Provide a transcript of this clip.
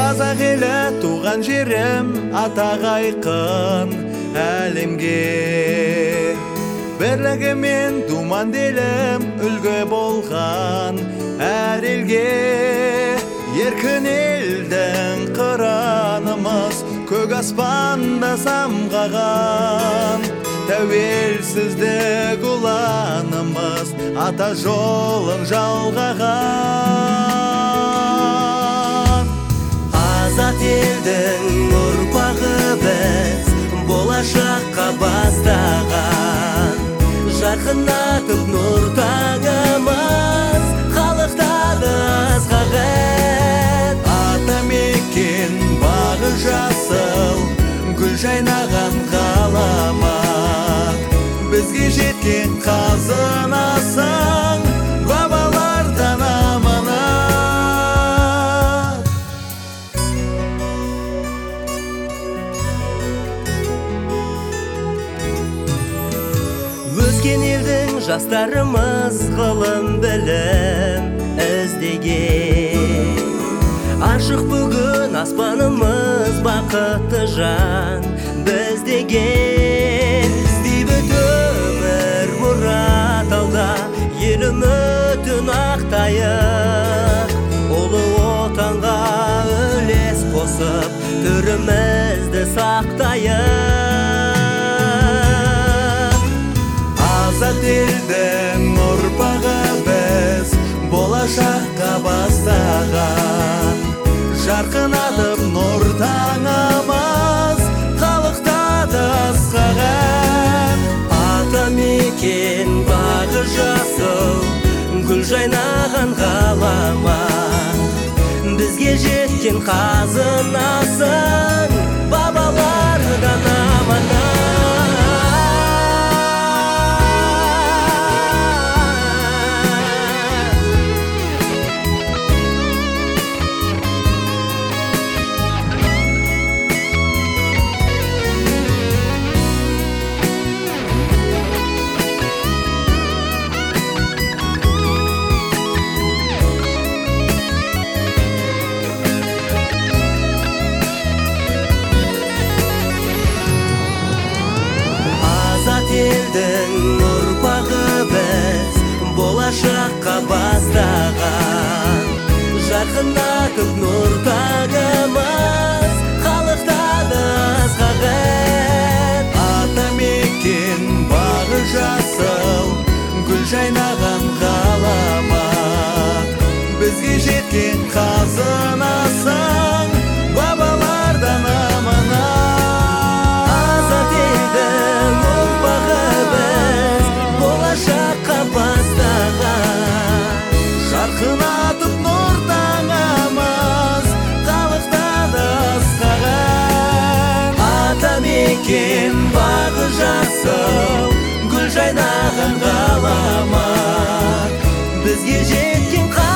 Қазақ елі туған жерім, атақ айқын әлемге. Бірлігі мен думан делім, үлгі болған әр елге. Еркін елдің қыранымыз, көк аспанда самғаған. Тәуелсіздік ұланымыз, ата жолын жалғаған. Азат елдің ұрпағы біз, болашаққа бастаған. Жарқынатып нұр таңымыз, халықтады асқағат. Атамекен бағы жасыл, гүл жайнаған ғаламат. Бізге жеткен қазынасың, бабалардан аманат. Өскен елдің жастарымыз ғылым білім іздеген. Ашық бүгін аспанымыз, бақытты жан біздеген. Іздейбіт өмір мұрат алда, ел үмітін ақтайық. Ұлы отанға үлес қосып, түрімізді сақтайық. Азат елдің ұрпағы біз, болашаққа бастаған. Жарқынатып нұр таңымыз, халықтады асқаған. Атамекен бағы жасыл, гүл жайнаған ғаламат. Бізге жеткен қазынасың, бабалардан аманат. Елдің ұрпағы біз, болашаққа бастаған. Жарқынатып нұр таңымыз, халықтады асқағат. Атамекен бағы жасыл, гүл жайнаған ғаламат. Бізге жеткен қазынасың, бабалардан аманат. Азат елдің ұрпағы біз, болашаққа бастаған. Жарқынатып нұр таңымыз, халықтады асқаған. Атамекен бағы жасыл, гүл жайнаған ғаламат. Бізге жеткен